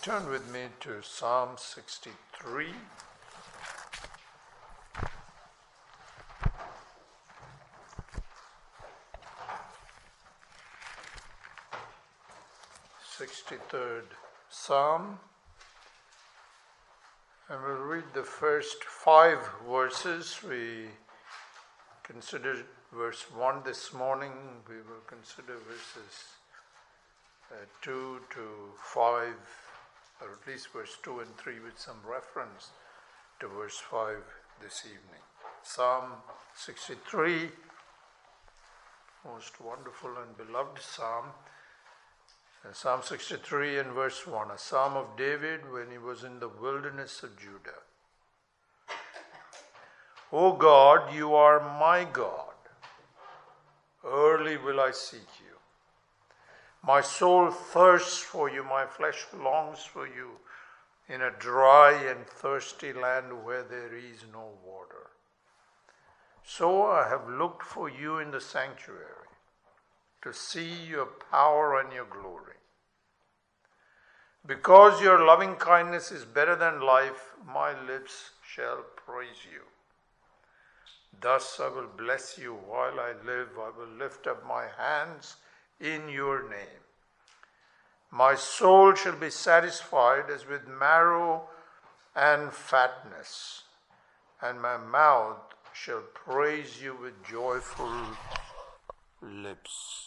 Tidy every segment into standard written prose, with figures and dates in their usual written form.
Turn with me to Psalm 63. Sixty-third Psalm, and we'll read the first 5 verses. We considered verse 1 this morning. We will consider verses 2 to 5, or at least verse 2 and 3 with some reference to verse 5 this evening. Psalm 63, most wonderful and beloved psalm. Psalm 63 and verse 1, a psalm of David when he was in the wilderness of Judah. O God, you are my God. Early will I seek you. My soul thirsts for you, my flesh longs for you in a dry and thirsty land where there is no water. So I have looked for you in the sanctuary, to see your power and your glory. Because your loving kindness is better than life, my lips shall praise you. Thus I will bless you while I live. I will lift up my hands in your name. My soul shall be satisfied as with marrow and fatness, and my mouth shall praise you with joyful lips.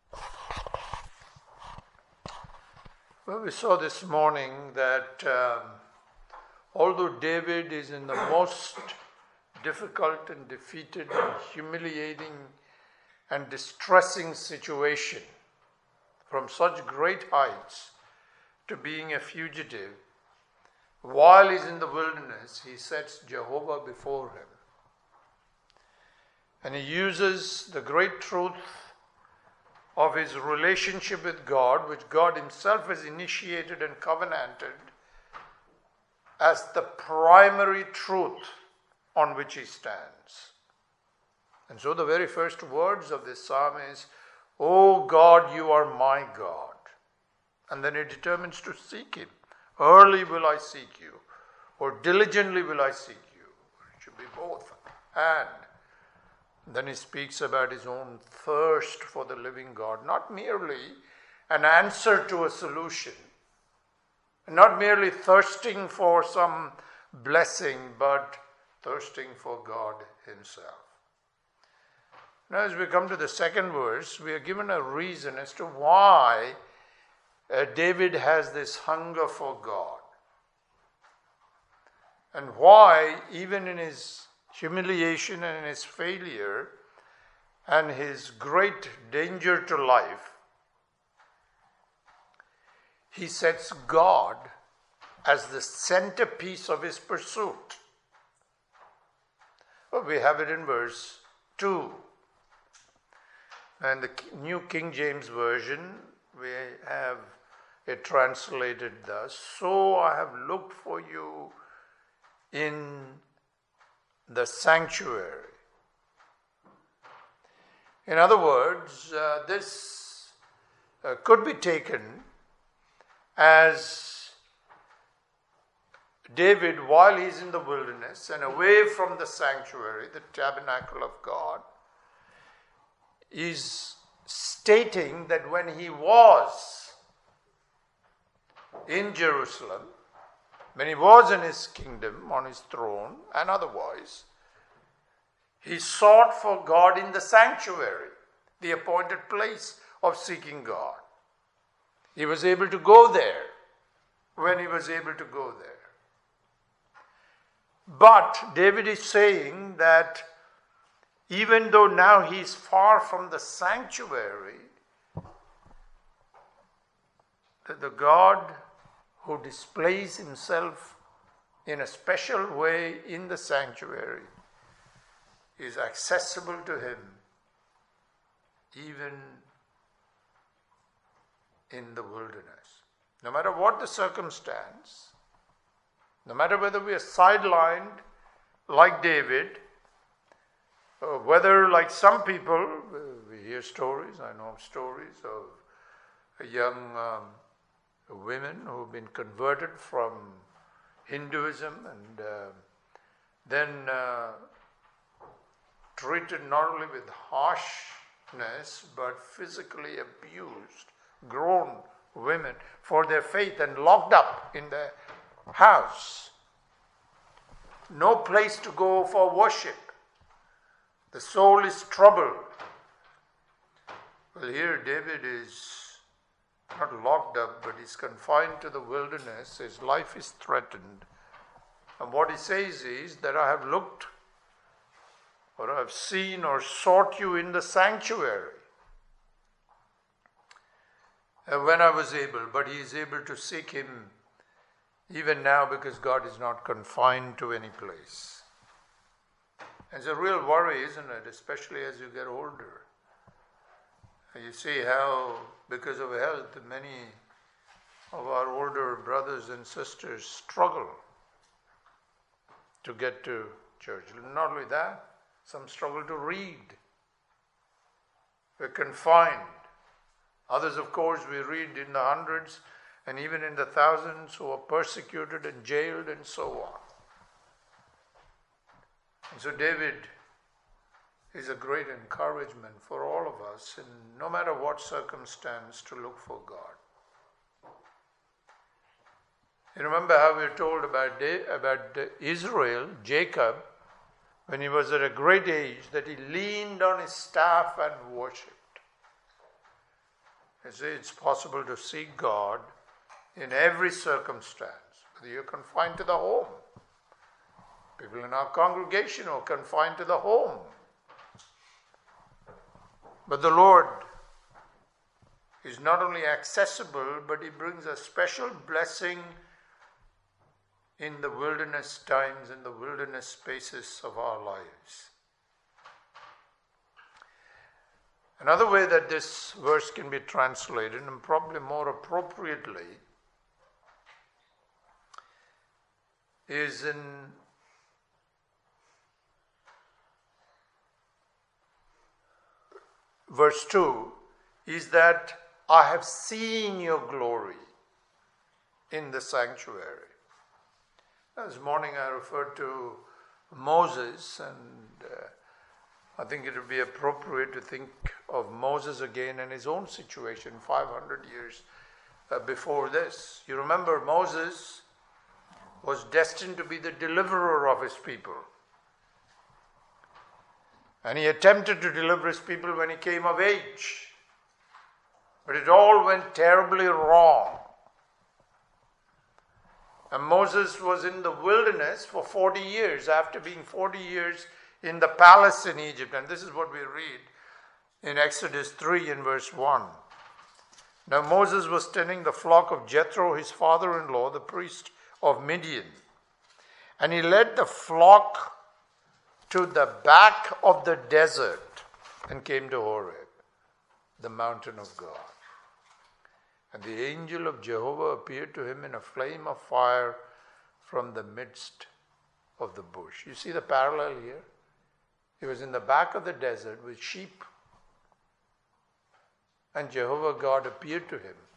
Well, we saw this morning that although David is in the most difficult and defeated and humiliating and distressing situation, from such great heights to being a fugitive, while he's in the wilderness, he sets Jehovah before him. And he uses the great truth of his relationship with God, which God himself has initiated and covenanted, as the primary truth on which he stands. And so the very first words of this psalm is, O God, you are my God. And then he determines to seek him. Early will I seek you, or diligently will I seek you. It should be both. And then he speaks about his own thirst for the living God, not merely an answer to a solution, not merely thirsting for some blessing, but thirsting for God himself. Now, as we come to the second verse, we are given a reason as to why David has this hunger for God, and why, even in his humiliation and in his failure and his great danger to life, he sets God as the centerpiece of his pursuit. Well, we have it in verse 2. And the New King James Version, we have it translated thus, so I have looked for you in the sanctuary. In other words, this could be taken as David, while he's in the wilderness and away from the sanctuary, the tabernacle of God, is stating that when he was in Jerusalem, when he was in his kingdom, on his throne, and otherwise, he sought for God in the sanctuary, the appointed place of seeking God. He was able to go there when he was able to go there. But David is saying that even though now he is far from the sanctuary, that the God who displays himself in a special way in the sanctuary is accessible to him even in the wilderness. No matter what the circumstance, no matter whether we are sidelined like David, or whether like some people, we hear stories, I know stories of a young women who have been converted from Hinduism and then treated not only with harshness but physically abused, grown women for their faith and locked up in their house. No place to go for worship. The soul is troubled. Well, here David is not locked up, but he's confined to the wilderness. His life is threatened. And what he says is that I have looked, or I have seen or sought you in the sanctuary when I was able. But he is able to seek him even now because God is not confined to any place. And it's a real worry, isn't it? Especially as you get older. You see how, because of health, many of our older brothers and sisters struggle to get to church. Not only that, some struggle to read. We're confined. Others, of course, we read in the hundreds and even in the thousands who are persecuted and jailed and so on. And so David is a great encouragement for all of us, in no matter what circumstance, to look for God. You remember how we are told about Israel, Jacob, when he was at a great age, that he leaned on his staff and worshipped. You see, it's possible to seek God in every circumstance, whether you're confined to the home. People in our congregation are confined to the home. But the Lord is not only accessible, but He brings a special blessing in the wilderness times, in the wilderness spaces of our lives. Another way that this verse can be translated, and probably more appropriately, is in verse 2, is that I have seen your glory in the sanctuary. This morning I referred to Moses, and I think it would be appropriate to think of Moses again and his own situation 500 years before this. You remember Moses was destined to be the deliverer of his people. And he attempted to deliver his people when he came of age. But it all went terribly wrong. And Moses was in the wilderness for 40 years, after being 40 years in the palace in Egypt. And this is what we read in Exodus 3 in verse 1. Now Moses was tending the flock of Jethro, his father-in-law, the priest of Midian. And he led the flock to the back of the desert and came to Horeb, the mountain of God. And the angel of Jehovah appeared to him in a flame of fire from the midst of the bush. You see the parallel here? He was in the back of the desert with sheep, and Jehovah God appeared to him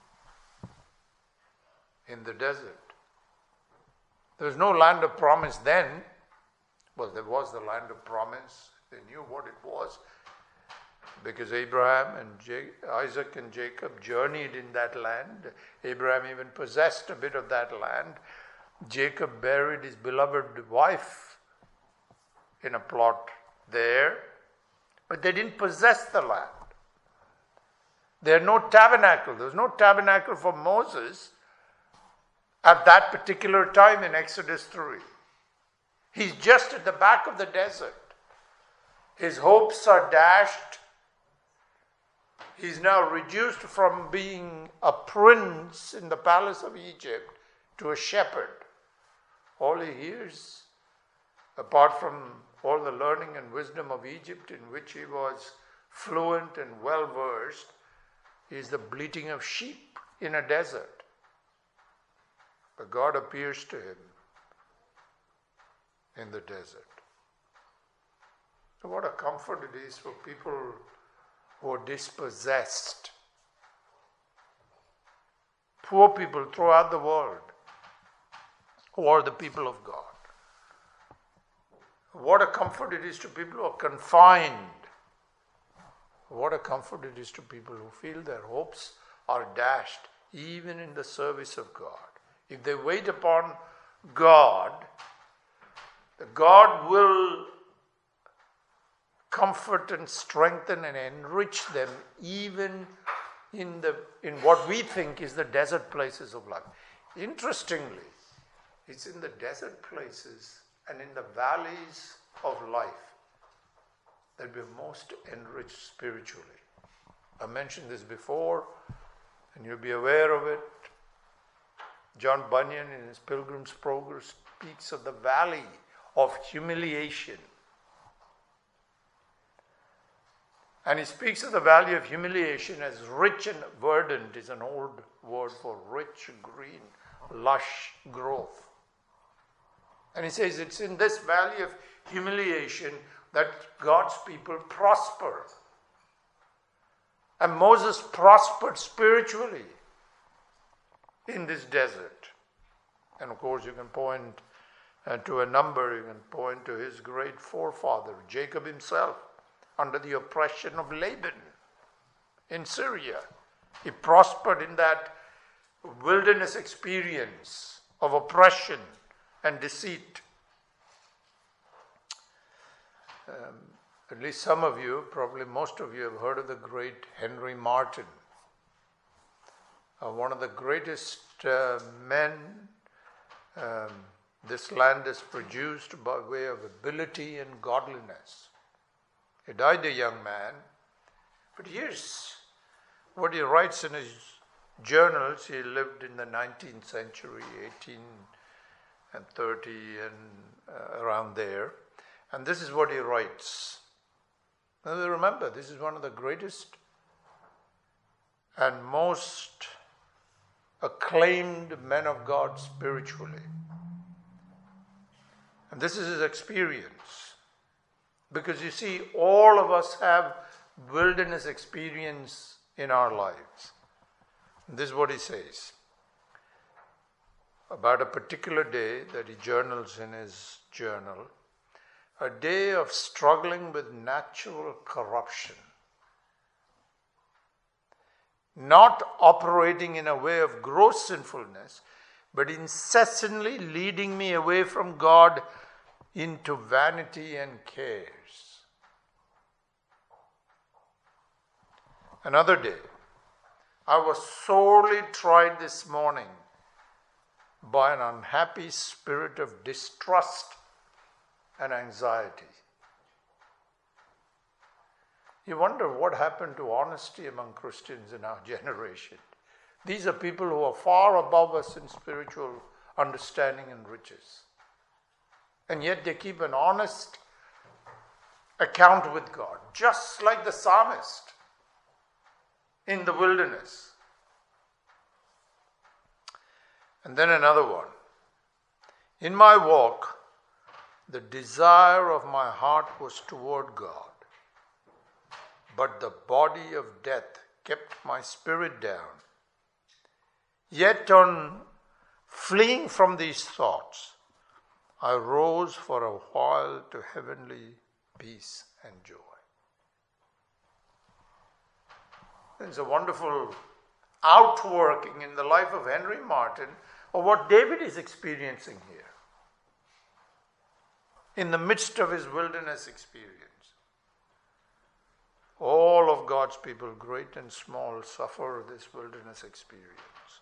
in the desert. There was no land of promise then. Well, there was the land of promise. They knew what it was because Abraham and Isaac and Jacob journeyed in that land. Abraham even possessed a bit of that land. Jacob buried his beloved wife in a plot there, but they didn't possess the land. There was no tabernacle. There was no tabernacle for Moses at that particular time in Exodus 3. He's just at the back of the desert. His hopes are dashed. He's now reduced from being a prince in the palace of Egypt to a shepherd. All he hears, apart from all the learning and wisdom of Egypt, in which he was fluent and well versed, is the bleating of sheep in a desert. But God appears to him in the desert. So what a comfort it is for people who are dispossessed, poor people throughout the world who are the people of God. What a comfort it is to people who are confined. What a comfort it is to people who feel their hopes are dashed even in the service of God. If they wait upon God, God will comfort and strengthen and enrich them even in what we think is the desert places of life. Interestingly, it's in the desert places and in the valleys of life that we're most enriched spiritually. I mentioned this before, and you'll be aware of it. John Bunyan, in his Pilgrim's Progress, speaks of the valley of humiliation. And he speaks of the valley of humiliation as rich and verdant, is an old word for rich, green, lush growth. And he says it's in this valley of humiliation that God's people prosper. And Moses prospered spiritually in this desert. And of course you can point to a number, you can point to his great forefather, Jacob himself, under the oppression of Laban in Syria. He prospered in that wilderness experience of oppression and deceit. At least some of you, probably most of you, have heard of the great Henry Martyn, one of the greatest men this land has produced by way of ability and godliness. He died a young man, but here's what he writes in his journals. He lived in the 19th century, 1830 and around there. And this is what he writes. Now remember, this is one of the greatest and most acclaimed men of God spiritually. And this is his experience. Because you see, all of us have wilderness experience in our lives. And this is what he says about a particular day that he journals in his journal. A day of struggling with natural corruption. Not operating in a way of gross sinfulness, but incessantly leading me away from God into vanity and cares. Another day, I was sorely tried this morning by an unhappy spirit of distrust and anxiety. You wonder what happened to honesty among Christians in our generation. These are people who are far above us in spiritual understanding and riches. And yet they keep an honest account with God, just like the psalmist in the wilderness. And then another one. In my walk, the desire of my heart was toward God, but the body of death kept my spirit down. Yet on fleeing from these thoughts, I rose for a while to heavenly peace and joy. There's a wonderful outworking in the life of Henry Martyn of what David is experiencing here, in the midst of his wilderness experience. All of God's people, great and small, suffer this wilderness experience.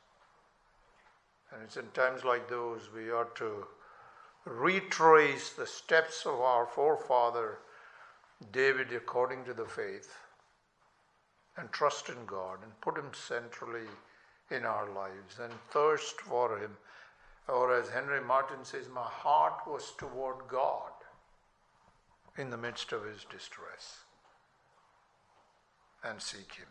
And it's in times like those we ought to retrace the steps of our forefather David according to the faith and trust in God and put him centrally in our lives and thirst for him. Or as Henry Martyn says, my heart was toward God in the midst of his distress, and seek him.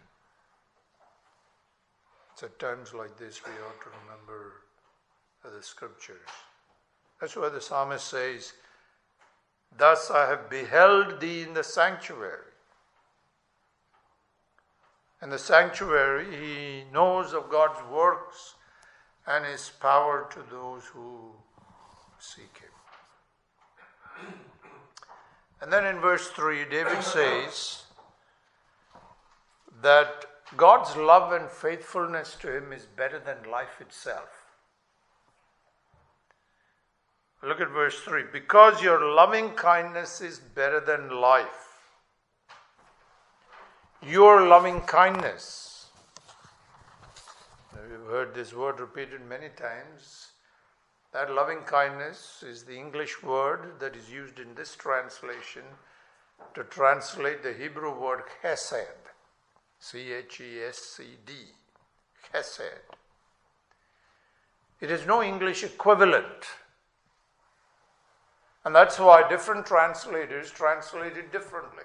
It's at times like this we ought to remember the scriptures. That's why the psalmist says, thus I have beheld thee in the sanctuary. In the sanctuary, he knows of God's works and His power to those who seek Him. And then in verse 3, David says that God's love and faithfulness to him is better than life itself. Look at verse 3. Because your loving kindness is better than life. Your loving kindness. We've heard this word repeated many times. That loving kindness is the English word that is used in this translation to translate the Hebrew word chesed. C-H-E-S-C-D. Chesed. It is no English equivalent. And that's why different translators translate it differently.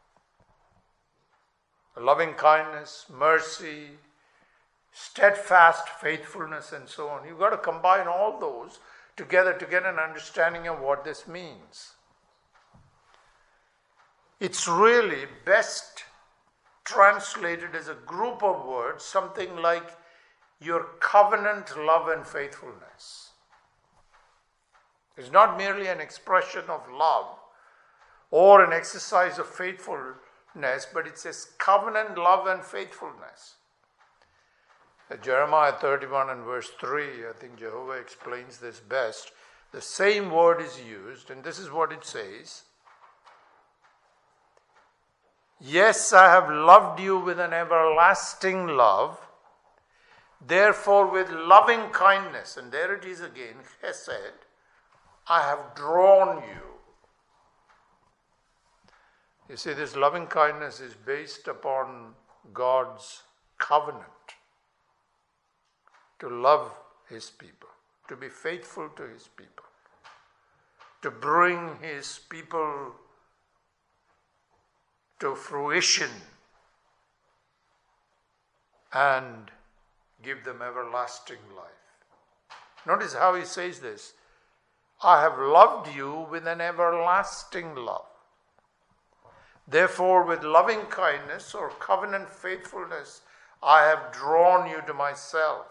Loving kindness, mercy, steadfast faithfulness, and so on. You've got to combine all those together to get an understanding of what this means. It's really best translated as a group of words, something like your covenant love and faithfulness. It's not merely an expression of love or an exercise of faithfulness, but it says covenant love and faithfulness. Jeremiah 31 and verse 3, I think Jehovah explains this best. The same word is used, and this is what it says. Yes, I have loved you with an everlasting love. Therefore, with loving kindness, and there it is again, chesed, I have drawn you. You see, this loving kindness is based upon God's covenant to love His people, to be faithful to His people, to bring His people to fruition and give them everlasting life. Notice how He says this. I have loved you with an everlasting love. Therefore, with loving kindness or covenant faithfulness, I have drawn you to myself.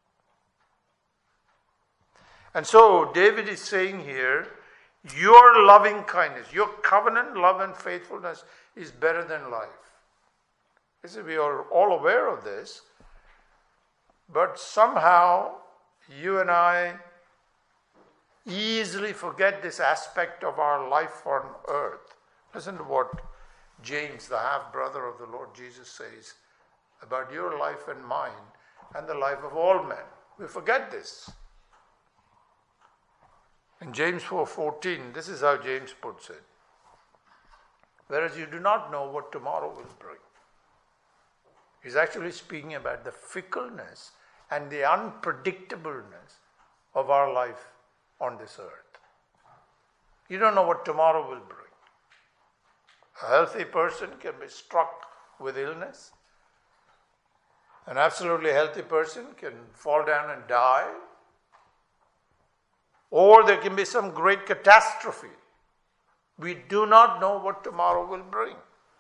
And so, David is saying here, your loving kindness, your covenant love and faithfulness is better than life. You see, we are all aware of this, but somehow you and I easily forget this aspect of our life on earth. Listen to what James, the half-brother of the Lord Jesus, says about your life and mine and the life of all men. We forget this. In James 4:14, this is how James puts it. Whereas you do not know what tomorrow will bring. He's actually speaking about the fickleness and the unpredictableness of our life on this earth. You don't know what tomorrow will bring. A healthy person can be struck with illness. An absolutely healthy person can fall down and die. Or there can be some great catastrophe. We do not know what tomorrow will bring.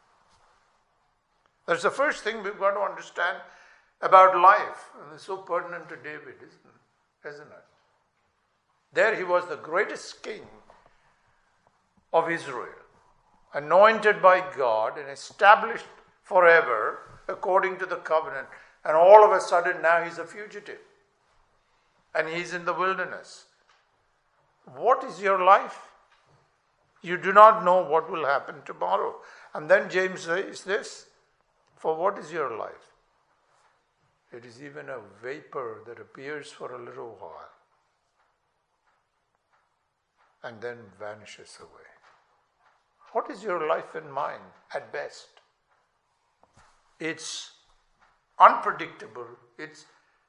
That's the first thing we've got to understand about life. And it's so pertinent to David, isn't it? There he was the greatest king of Israel, anointed by God and established forever according to the covenant. And all of a sudden now he's a fugitive. And he's in the wilderness. What is your life? You do not know what will happen tomorrow. And then James says this, for what is your life? It is even a vapor that appears for a little while and then vanishes away. What is your life and mine at best? It's unpredictable. It's,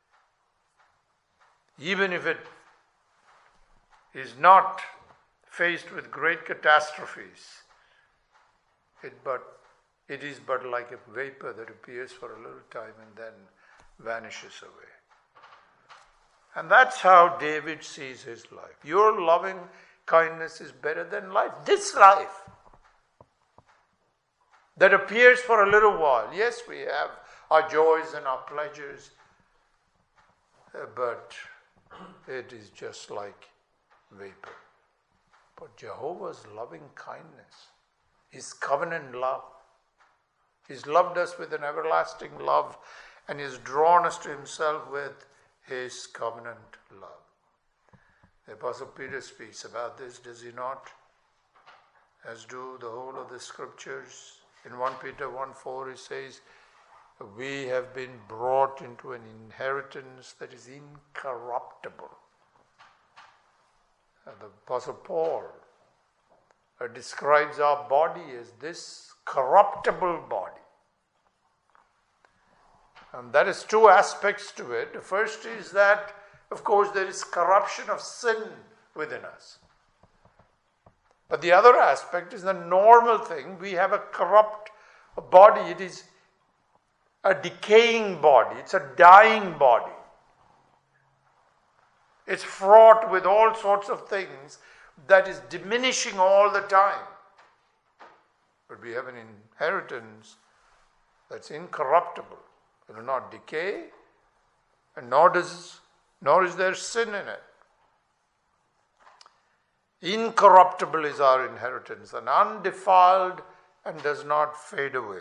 even if it is not faced with great catastrophes, it is but like a vapor that appears for a little time and then vanishes away. And that's how David sees his life. Your loving kindness is better than life. This life that appears for a little while. Yes, we have our joys and our pleasures, but it is just like vapor. But Jehovah's loving kindness, His covenant love, He's loved us with an everlasting love and He's drawn us to Himself with His covenant love. The Apostle Peter speaks about this, does he not? As do the whole of the scriptures. In 1 Peter 1:4 he says, we have been brought into an inheritance that is incorruptible. The Apostle Paul describes our body as this corruptible body. And that is two aspects to it. The first is that, of course, there is corruption of sin within us. But the other aspect is the normal thing. We have a corrupt body. It is a decaying body. It's a dying body. It's fraught with all sorts of things that is diminishing all the time. But we have an inheritance that's incorruptible. It will not decay, and nor is there sin in it. Incorruptible is our inheritance, and undefiled and does not fade away.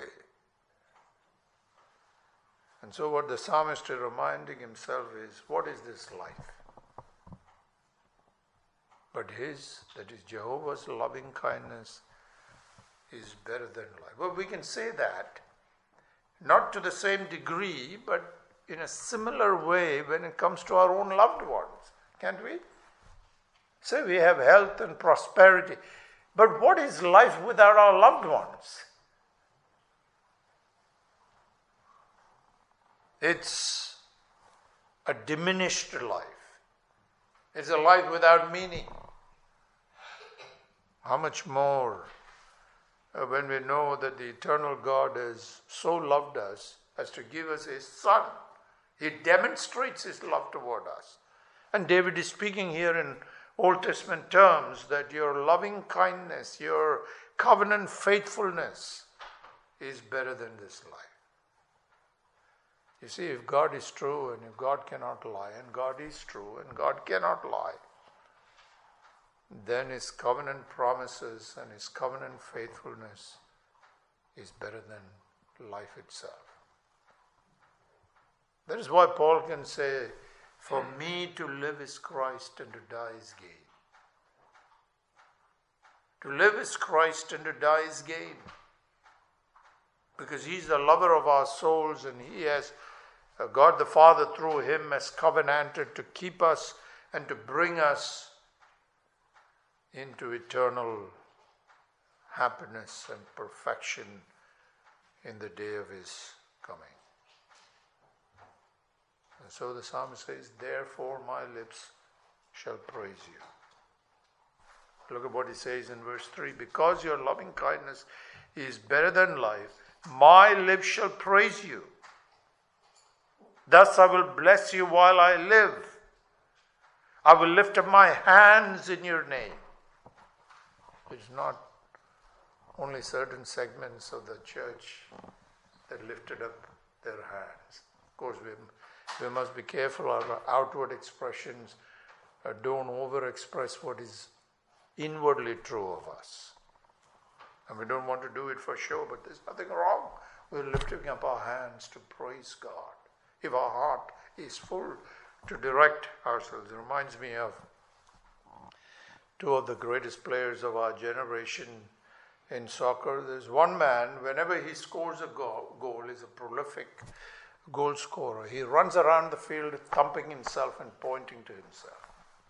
And so what the psalmist is reminding himself is, what is this life? But his, that is Jehovah's loving kindness, is better than life. Well, we can say that, not to the same degree, but in a similar way when it comes to our own loved ones, can't we? Say we have health and prosperity, but what is life without our loved ones? It's a diminished life. It's a life without meaning. How much more when we know that the eternal God has so loved us as to give us His Son. He demonstrates His love toward us. And David is speaking here in Old Testament terms that your loving kindness, your covenant faithfulness is better than this life. You see, if God is true and if God cannot lie, and God is true and God cannot lie, then His covenant promises and His covenant faithfulness is better than life itself. That is why Paul can say, for me to live is Christ and to die is gain. To live is Christ and to die is gain. Because He's the lover of our souls and He has, God the Father through Him has covenanted to keep us and to bring us into eternal happiness and perfection in the day of His coming. And so the psalmist says, therefore my lips shall praise you. Look at what he says in verse 3. Because your loving kindness is better than life, my lips shall praise you. Thus I will bless you while I live. I will lift up my hands in your name. It's not only certain segments of the church that lifted up their hands. Of course, we must be careful our outward expressions don't over-express what is inwardly true of us. And we don't want to do it for show, but there's nothing wrong with lifting up our hands to praise God. If our heart is full to direct ourselves. It reminds me of two of the greatest players of our generation in soccer. There's one man, whenever he scores a goal, is a prolific goal scorer. He runs around the field thumping himself and pointing to himself.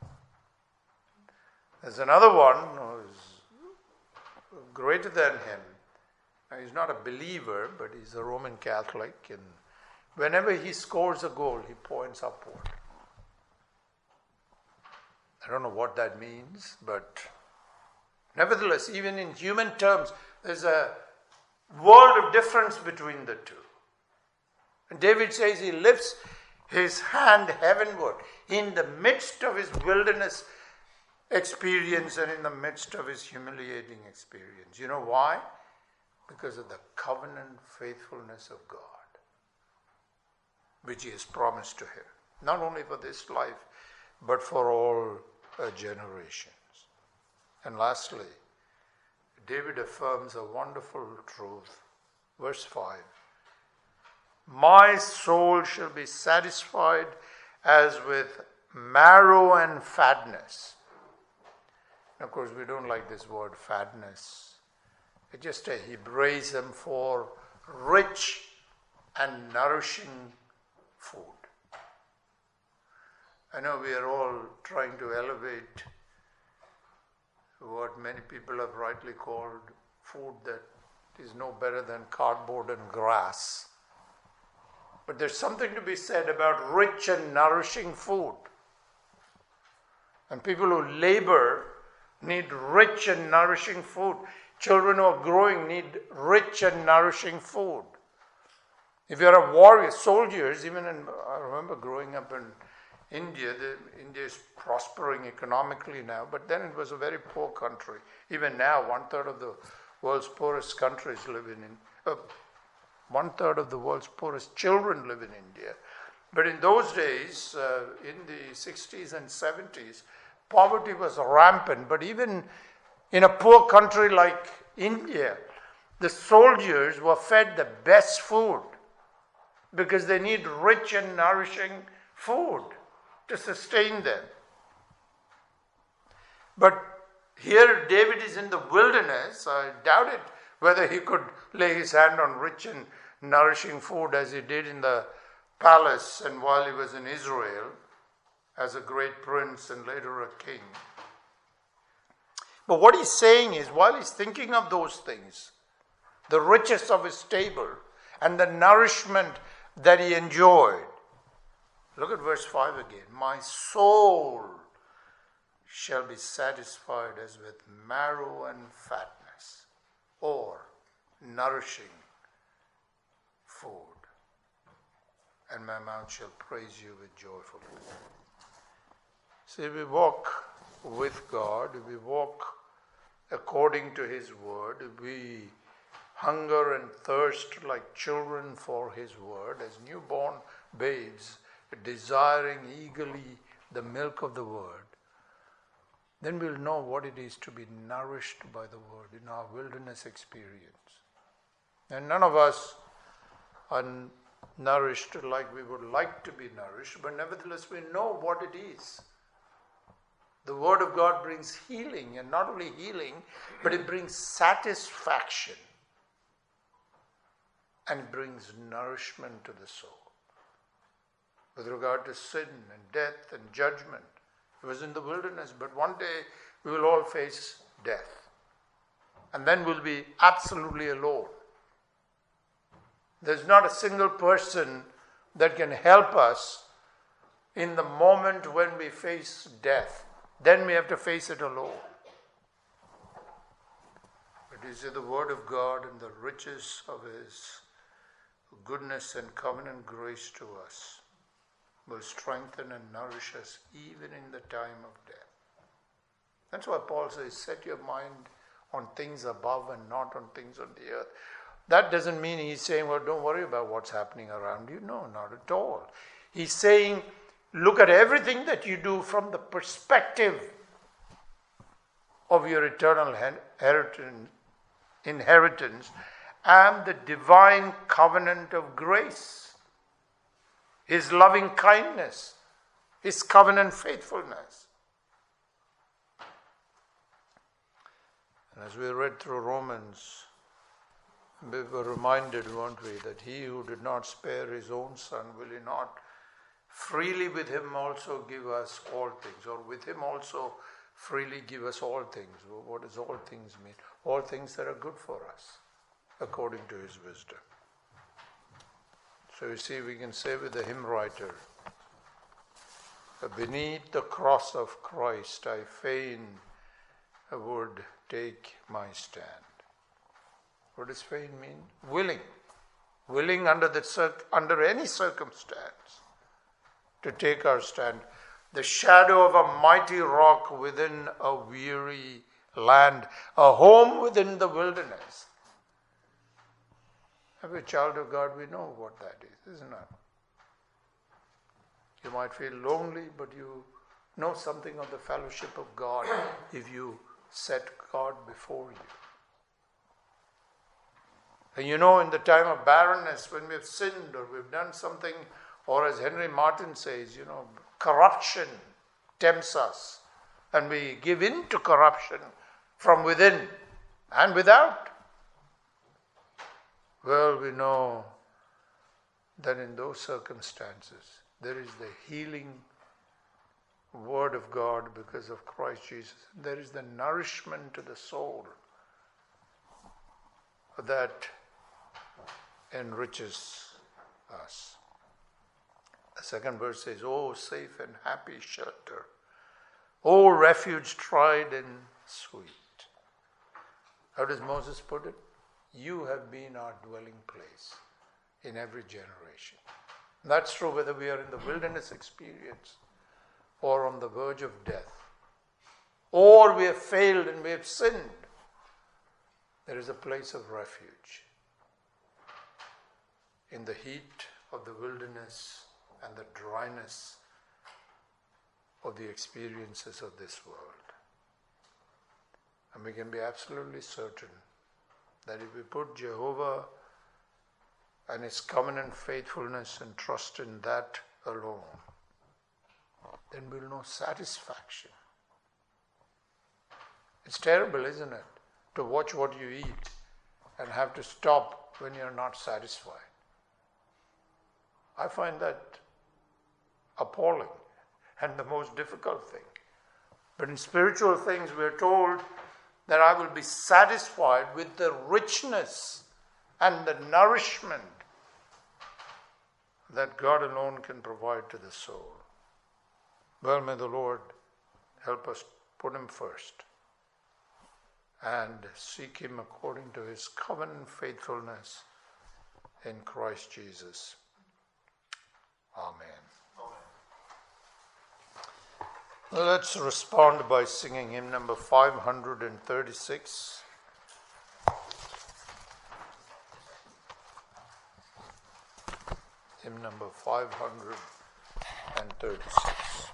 There's another one who's greater than him. Now, he's not a believer, but he's a Roman Catholic, and whenever he scores a goal, he points upward. I don't know what that means, but nevertheless, even in human terms, there's a world of difference between the two. And David says he lifts his hand heavenward in the midst of his wilderness experience and in the midst of his humiliating experience. You know why? Because of the covenant faithfulness of God, which He has promised to him. not only for this life, but for all generations. And lastly, David affirms a wonderful truth. Verse 5. My soul shall be satisfied as with marrow and fatness. And of course, we don't like this word fatness. It's just a Hebraism for rich and nourishing food. I know we are all trying to elevate what many people have rightly called food that is no better than cardboard and grass. But there's something to be said about rich and nourishing food. And people who labor need rich and nourishing food. Children who are growing need rich and nourishing food. If you're a warrior, soldiers, I remember growing up in India, India is prospering economically now, but then it was a very poor country. Even now, 1/3 of the world's poorest countries live in 1/3 of the world's poorest children live in India. But in those days, in the 60s and 70s, poverty was rampant. But even in a poor country like India, the soldiers were fed the best food because they need rich and nourishing food to sustain them. But here David is in the wilderness. I doubt it whether he could lay his hand on rich and nourishing food as he did in the palace and while he was in Israel as a great prince and later a king. But what he's saying is, while he's thinking of those things, the riches of his table and the nourishment that he enjoyed, look at verse 5 again. My soul shall be satisfied as with marrow and fatness, or nourishing food, and my mouth shall praise you with joyful lips. See, we walk with God, we walk according to His word, we hunger and thirst like children for His word, as newborn babes, desiring eagerly the milk of the word. Then we'll know what it is to be nourished by the word in our wilderness experience. And none of us are nourished like we would like to be nourished, but nevertheless we know what it is. The word of God brings healing, and not only healing, but it brings satisfaction and brings nourishment to the soul. With regard to sin and death and judgment, it was in the wilderness, but one day we will all face death. And then we'll be absolutely alone. There's not a single person that can help us in the moment when we face death. Then we have to face it alone. But you see, the word of God and the riches of His goodness and covenant grace to us will strengthen and nourish us even in the time of death. That's why Paul says, set your mind on things above and not on things on the earth. That doesn't mean he's saying, well, don't worry about what's happening around you. No, not at all. He's saying, look at everything that you do from the perspective of your eternal inheritance and the divine covenant of grace, His loving kindness, His covenant faithfulness. And as we read through Romans, we were reminded, weren't we, that He who did not spare His own Son, will He not freely with Him also give us all things? Or with Him also freely give us all things? Well, what does all things mean? All things that are good for us, according to His wisdom. So you see, we can say with the hymn writer, beneath the cross of Christ I fain would take my stand. What does fain mean? Willing. Willing under any circumstance to take our stand. The shadow of a mighty rock within a weary land, a home within the wilderness. As a child of God, we know what that is, isn't it? You might feel lonely, but you know something of the fellowship of God if you set God before you. And you know, in the time of barrenness, when we've sinned or we've done something, or as Henry Martin says, corruption tempts us, and we give in to corruption from within and without. Well, we know that in those circumstances, there is the healing Word of God because of Christ Jesus. There is the nourishment to the soul that enriches us. The second verse says, "Oh, safe and happy shelter, oh, refuge tried and sweet." How does Moses put it? You have been our dwelling place in every generation. And that's true whether we are in the wilderness experience or on the verge of death, or we have failed and we have sinned. There is a place of refuge in the heat of the wilderness and the dryness of the experiences of this world. And we can be absolutely certain that if we put Jehovah and His covenant faithfulness and trust in that alone, then we'll know satisfaction. It's terrible, isn't it, to watch what you eat and have to stop when you're not satisfied. I find that appalling and the most difficult thing. But in spiritual things, we're told that I will be satisfied with the richness and the nourishment that God alone can provide to the soul. Well, may the Lord help us put Him first and seek Him according to His covenant faithfulness in Christ Jesus. Amen. Let's respond by singing hymn number 536. Hymn number 536.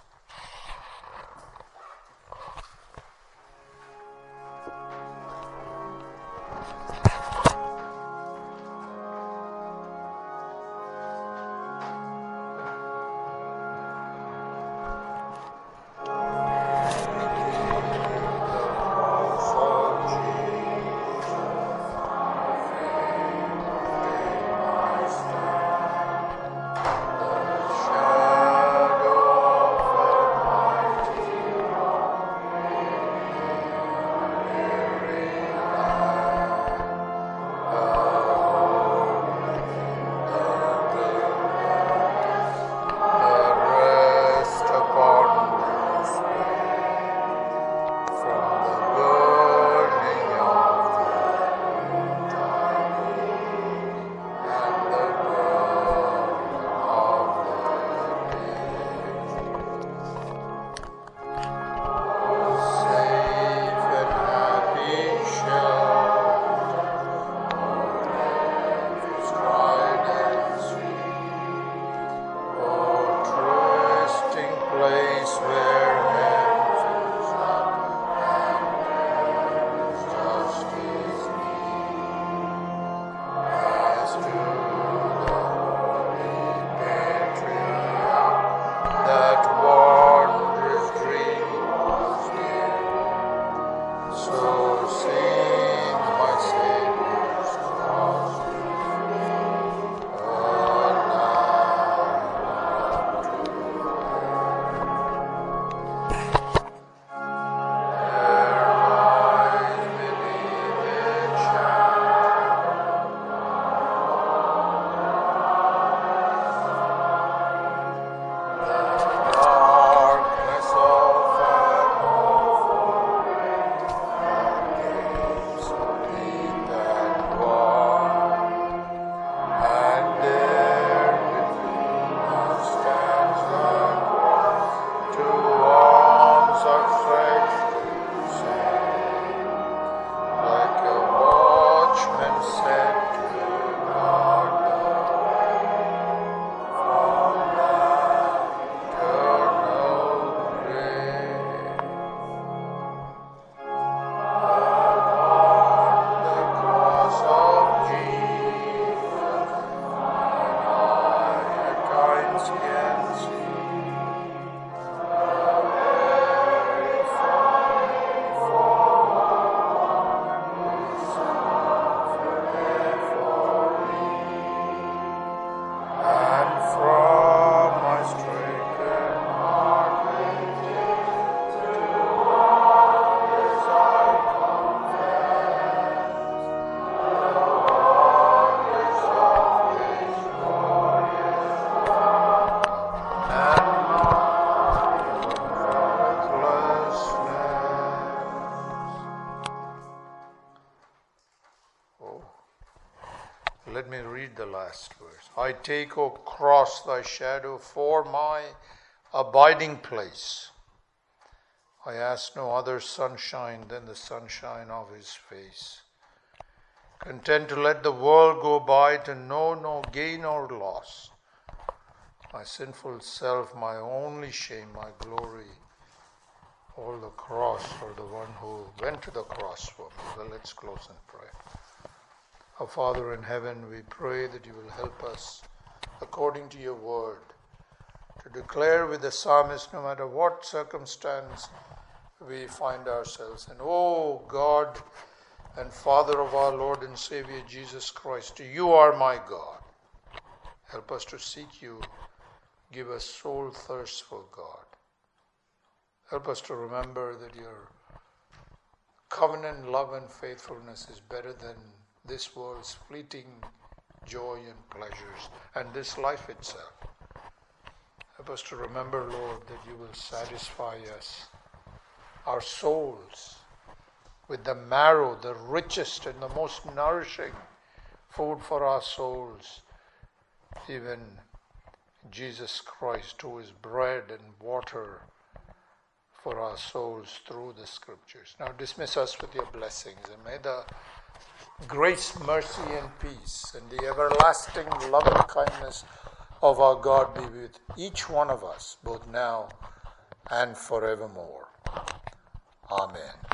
last verse. I take, O cross, thy shadow for my abiding place. I ask no other sunshine than the sunshine of his face. Content to let the world go by, to know no gain or loss. My sinful self, my only shame, my glory, all the cross for the one who went to the cross for me. Well, let's close in prayer. Our Father in heaven, we pray that you will help us, according to your word, to declare with the psalmist, no matter what circumstance we find ourselves in. Oh God and Father of our Lord and Savior Jesus Christ, you are my God. Help us to seek you. Give us soul thirst for God. Help us to remember that your covenant love and faithfulness is better than this world's fleeting joy and pleasures and this life itself. Help us to remember, Lord, that you will satisfy us, our souls, with the marrow, the richest and the most nourishing food for our souls, even Jesus Christ, who is bread and water for our souls through the Scriptures. Now dismiss us with your blessings, and may the grace, mercy, and peace, and the everlasting love and kindness of our God be with each one of us, both now and forevermore. Amen.